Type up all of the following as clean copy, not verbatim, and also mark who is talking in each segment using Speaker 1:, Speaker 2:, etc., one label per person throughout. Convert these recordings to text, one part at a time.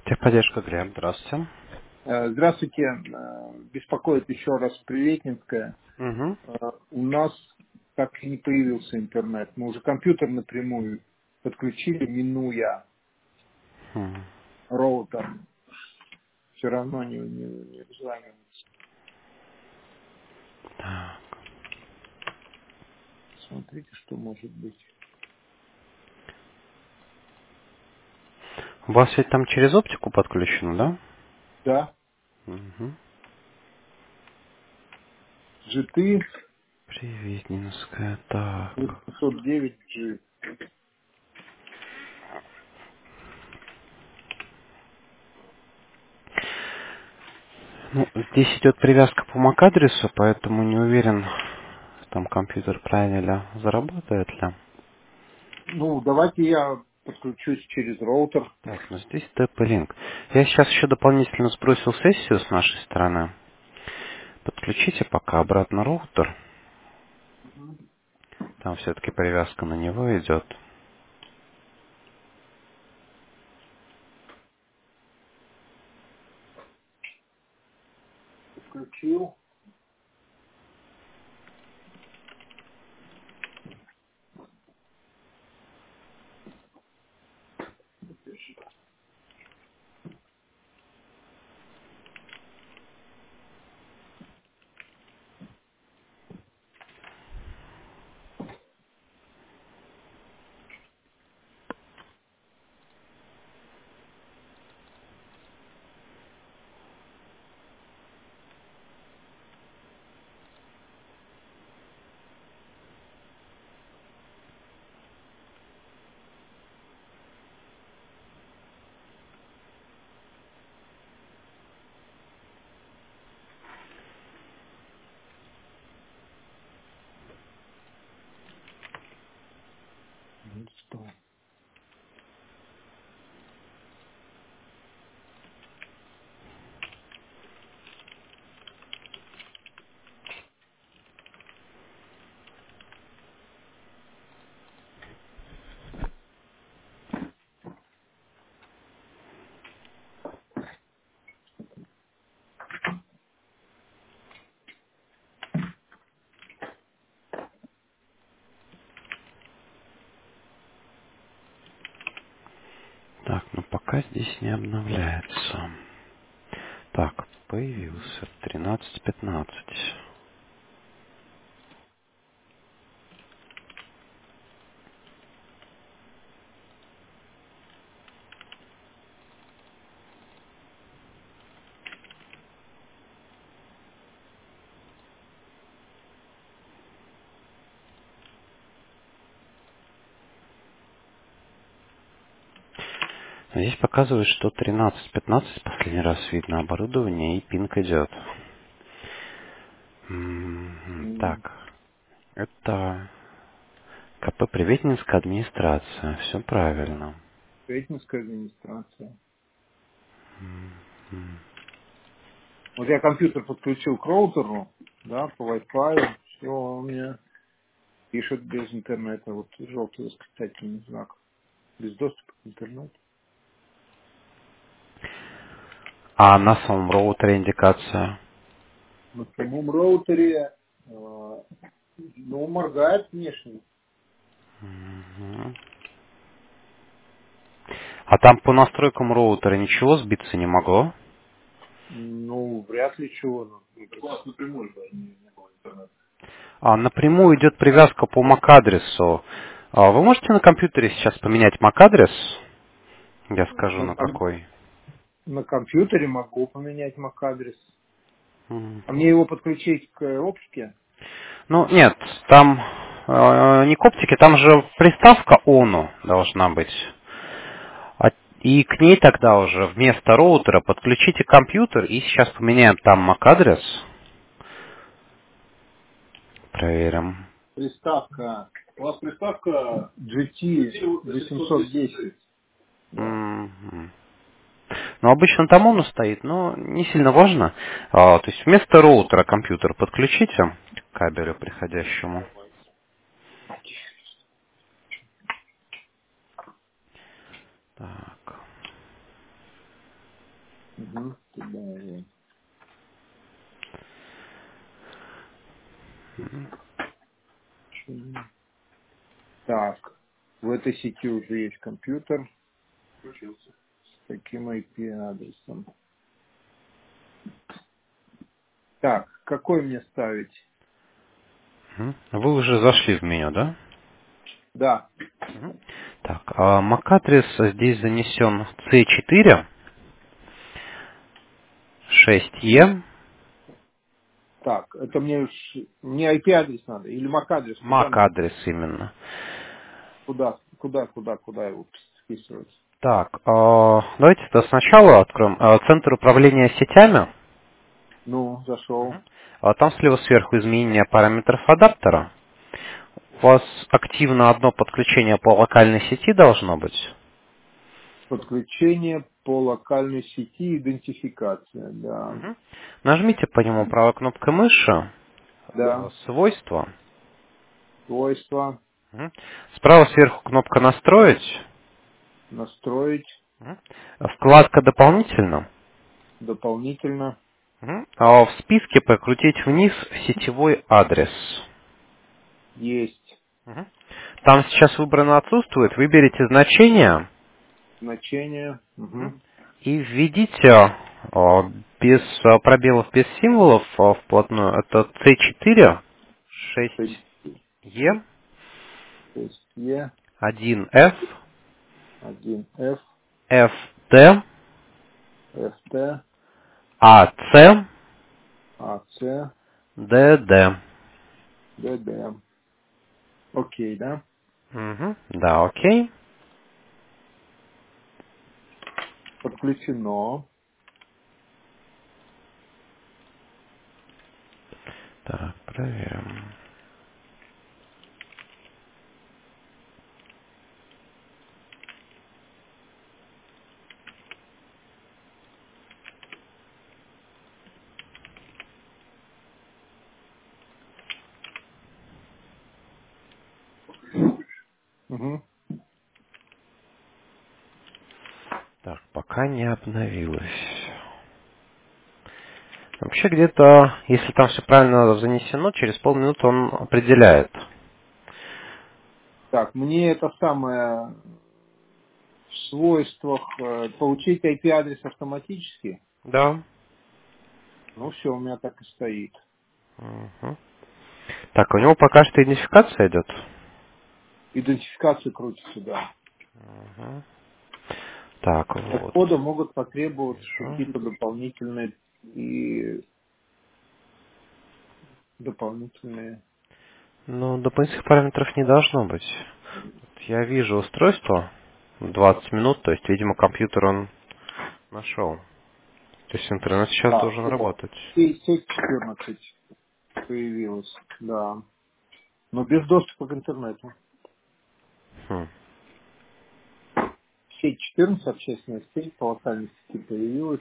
Speaker 1: Техподдержка, Глеб, здравствуйте.
Speaker 2: Здравствуйте. Беспокоит еще раз Приветнинская.
Speaker 1: Угу.
Speaker 2: У нас так и не появился интернет. Мы уже компьютер напрямую подключили, минуя роутер. Все равно не взванивается.
Speaker 1: Так.
Speaker 2: Смотрите, что может быть.
Speaker 1: У вас ведь там через оптику подключено, да?
Speaker 2: Да,
Speaker 1: Угу.
Speaker 2: GT
Speaker 1: Приветнинская, так.
Speaker 2: 809G.
Speaker 1: Ну, здесь идет привязка по MAC-адресу, поэтому не уверен, там компьютер правильно заработает ли.
Speaker 2: Ну, давайте я подключусь через роутер.
Speaker 1: Так, ну здесь TP-Link. Я сейчас еще дополнительно сбросил сессию с нашей стороны. Подключите пока обратно роутер. Там все-таки привязка на него идет.
Speaker 2: Подключил. Что?
Speaker 1: Так, ну пока здесь не обновляется. Так, появился 13:15. Здесь показывает, что 13:15 последний раз видно оборудование и пинг идет. Так, это КП Приветнинская администрация. Все правильно.
Speaker 2: Приветнинская администрация. Вот я компьютер подключил к роутеру, да, по Wi-Fi, все у меня пишет без интернета, вот желтый восклицательный знак, без доступа к интернету.
Speaker 1: А на самом роутере индикация?
Speaker 2: На самом роутере, ну, моргает внешне.
Speaker 1: Мгм. А там по настройкам роутера ничего сбиться не могло?
Speaker 2: Ну, вряд ли чего. У вас напрямую же не было интернета.
Speaker 1: А напрямую идет привязка по MAC-адресу. Вы можете на компьютере сейчас поменять MAC-адрес? Я скажу,
Speaker 2: На,
Speaker 1: на какой.
Speaker 2: на компьютере могу поменять MAC-адрес.
Speaker 1: Мгм.
Speaker 2: А мне его подключить к оптике?
Speaker 1: Ну, нет, там не к оптике, там же приставка ONU должна быть. И к ней тогда уже вместо роутера подключите компьютер, и сейчас поменяем там MAC-адрес. Проверим.
Speaker 2: Приставка. У вас приставка GT 810. Да.
Speaker 1: Мгм. Ну, обычно там ONU стоит, но не сильно важно. То есть вместо роутера компьютер подключите к кабелю приходящему. Так.
Speaker 2: Угу. Туда его. Так, в этой сети уже есть компьютер с таким IP-адресом. Так, какой мне ставить?
Speaker 1: Мгм. Вы уже зашли в меню, да?
Speaker 2: Да,
Speaker 1: Мгм. Так, а MAC-адрес здесь занесен C4, 6E,
Speaker 2: так, это мне IP-адрес надо или MAC-адрес, куда надо?
Speaker 1: MAC-адрес именно.
Speaker 2: Куда его списывать?
Speaker 1: Так, давайте -то сначала откроем центр управления сетями.
Speaker 2: Ну, зашел.
Speaker 1: Там слева сверху изменение параметров адаптера. У вас активно одно подключение по локальной сети должно быть.
Speaker 2: Подключение по локальной сети, идентификация, да.
Speaker 1: Мгм. Нажмите по нему правой кнопкой мыши,
Speaker 2: Да,
Speaker 1: свойства.
Speaker 2: свойства,
Speaker 1: Мгм. Справа сверху кнопка «Настроить».
Speaker 2: настроить
Speaker 1: Мгм. Вкладка «Дополнительно».
Speaker 2: дополнительно.
Speaker 1: Мгм. А в списке прокрутить вниз сетевой адрес.
Speaker 2: Есть
Speaker 1: Мгм. Там сейчас выбрано «Отсутствует». Выберите значение.
Speaker 2: значение.
Speaker 1: Мгм.
Speaker 2: Угу.
Speaker 1: И введите без пробелов, без символов вплотную. Это C4, 6E,
Speaker 2: 6E,
Speaker 1: 1F,
Speaker 2: 1F,
Speaker 1: FD,
Speaker 2: FT,
Speaker 1: AC,
Speaker 2: AC,
Speaker 1: DD.
Speaker 2: DD. Окей, да?
Speaker 1: Мгм. Да, окей.
Speaker 2: Подключено.
Speaker 1: Так, проверим.
Speaker 2: Угу.
Speaker 1: Так, пока не обновилось. Вообще где-то, если там все правильно занесено, через полминуты он определяет.
Speaker 2: Так, мне это самое в свойствах получить IP-адрес автоматически.
Speaker 1: Да.
Speaker 2: Ну все, у меня так и стоит.
Speaker 1: Мгм. Так, у него пока что идентификация идет.
Speaker 2: Идентификацию крутится, да.
Speaker 1: Мгм. Так,
Speaker 2: Для
Speaker 1: вот.
Speaker 2: входа могут потребоваться
Speaker 1: Вижу.
Speaker 2: какие-то дополнительные.
Speaker 1: Ну, дополнительных параметров не должно быть. Вот я вижу устройство 20 минут, то есть, видимо, компьютер он нашел. То есть интернет сейчас
Speaker 2: А,
Speaker 1: должен
Speaker 2: все.
Speaker 1: работать.
Speaker 2: Сеть 14 появилась, да. Но без доступа к интернету.
Speaker 1: Хм.
Speaker 2: Сеть 14, общественная сеть по локальной сети появилась.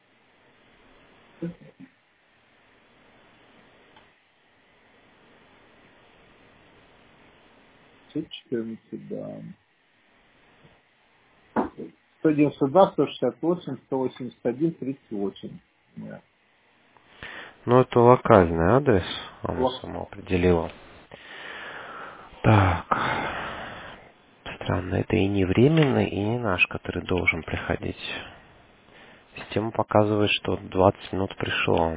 Speaker 2: Сеть 14, да. 192, 168, 181, 38. Да.
Speaker 1: Ну, это локальный адрес, оно
Speaker 2: Лок-
Speaker 1: само определило. Так. Странно, это и не временный, и не наш, который должен приходить. Система показывает, что 20 минут пришло.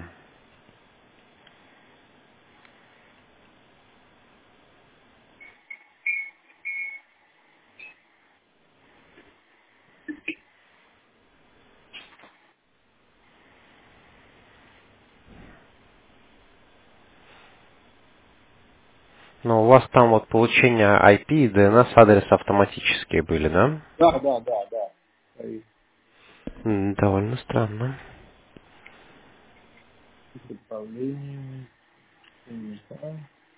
Speaker 1: Но у вас там вот получение IP и DNS адреса автоматические были, да?
Speaker 2: Да. И
Speaker 1: Довольно странно.
Speaker 2: с управлением. Да.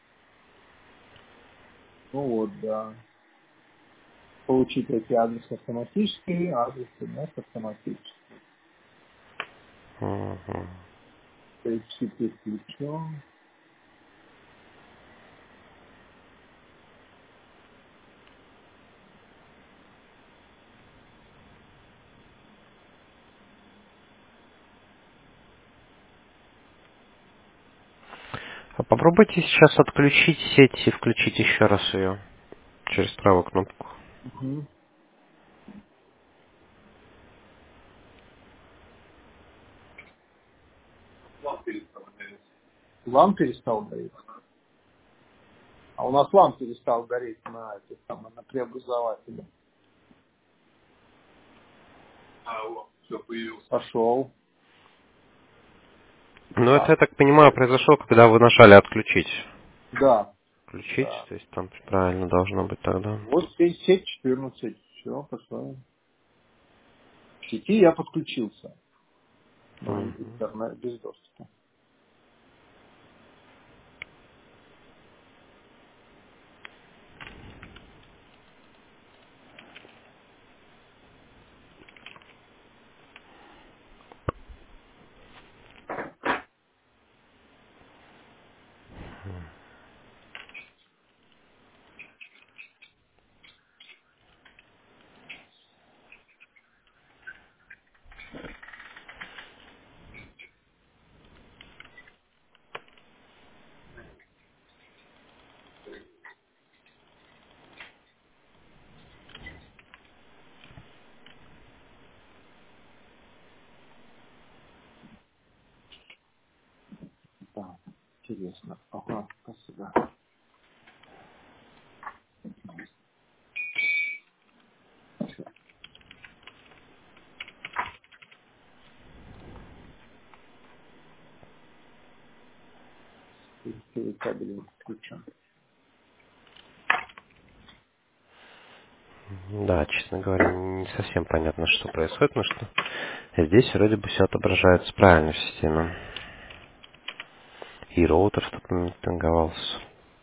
Speaker 2: Ну вот, да. Получить эти адресы автоматически, адрес DNS автоматически.
Speaker 1: Мгм.
Speaker 2: HTTP включен.
Speaker 1: А попробуйте сейчас отключить сеть и включить еще раз ее через правую кнопку.
Speaker 2: Угу. Ламп перестал гореть. А у нас ламп перестал гореть на преобразователе. Пошел.
Speaker 1: Ну, это, я так понимаю, произошло, когда вы нажали отключить.
Speaker 2: Да,
Speaker 1: Включить,
Speaker 2: да.
Speaker 1: то есть там правильно должно быть тогда.
Speaker 2: Вот сеть 14. Все, пошло. В сети я подключился. Но
Speaker 1: Мгм.
Speaker 2: интернет без доступа. Да, интересно. Ага, спасибо. Перестали кабель подключен.
Speaker 1: Да, честно говоря, не совсем понятно, что происходит, потому что здесь вроде бы все отображается правильно в системе. И роутер в тот момент пинговался.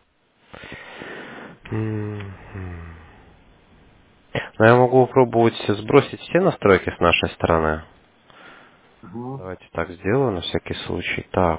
Speaker 1: Мгм. Но я могу попробовать сбросить все настройки с нашей стороны.
Speaker 2: Угу.
Speaker 1: Давайте так сделаю на всякий случай. Так,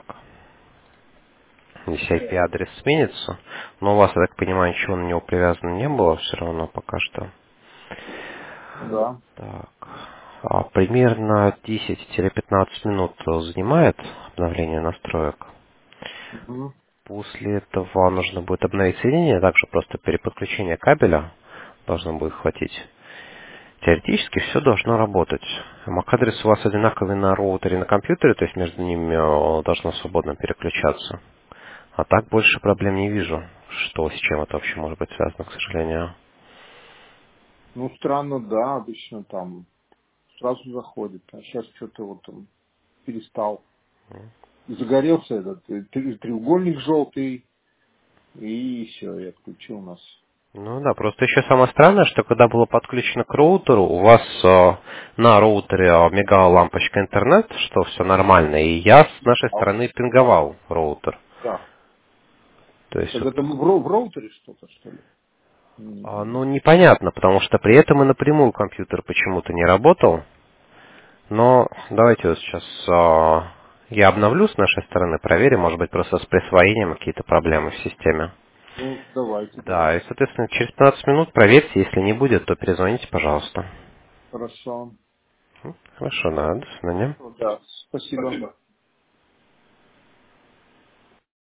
Speaker 1: если IP-адрес сменится, но у вас, я так понимаю, ничего на него привязано не было все равно пока что.
Speaker 2: Да.
Speaker 1: Так, примерно 10-15 минут занимает обновление настроек.
Speaker 2: Угу.
Speaker 1: После этого нужно будет обновить соединение, также просто переподключение кабеля должно будет хватить. Теоретически все должно работать. MAC-адрес у вас одинаковый на роутере и на компьютере, то есть между ними должно свободно переключаться. А так больше проблем не вижу, что с чем это вообще может быть связано, к сожалению.
Speaker 2: Ну, странно, да, обычно там сразу заходит. А сейчас что-то вот он перестал. Загорелся этот треугольник желтый, и все, и отключил нас.
Speaker 1: Ну да, просто еще самое странное, что когда было подключено к роутеру, у вас на роутере мигала лампочка интернет, что все нормально, и я с нашей
Speaker 2: А,
Speaker 1: стороны пинговал роутер.
Speaker 2: да.
Speaker 1: То есть,
Speaker 2: Так
Speaker 1: вот,
Speaker 2: это в роутере что-то, что ли?
Speaker 1: ну непонятно, потому что при этом и напрямую компьютер почему-то не работал. Но давайте вот сейчас я обновлю с нашей стороны, проверим, может быть просто с присвоением какие-то проблемы в системе.
Speaker 2: Ну, давайте,
Speaker 1: Да, и,
Speaker 2: давайте.
Speaker 1: соответственно, через 15 минут проверьте, если не будет, то перезвоните, пожалуйста.
Speaker 2: Хорошо.
Speaker 1: Хорошо, да, до свидания.
Speaker 2: Да, спасибо.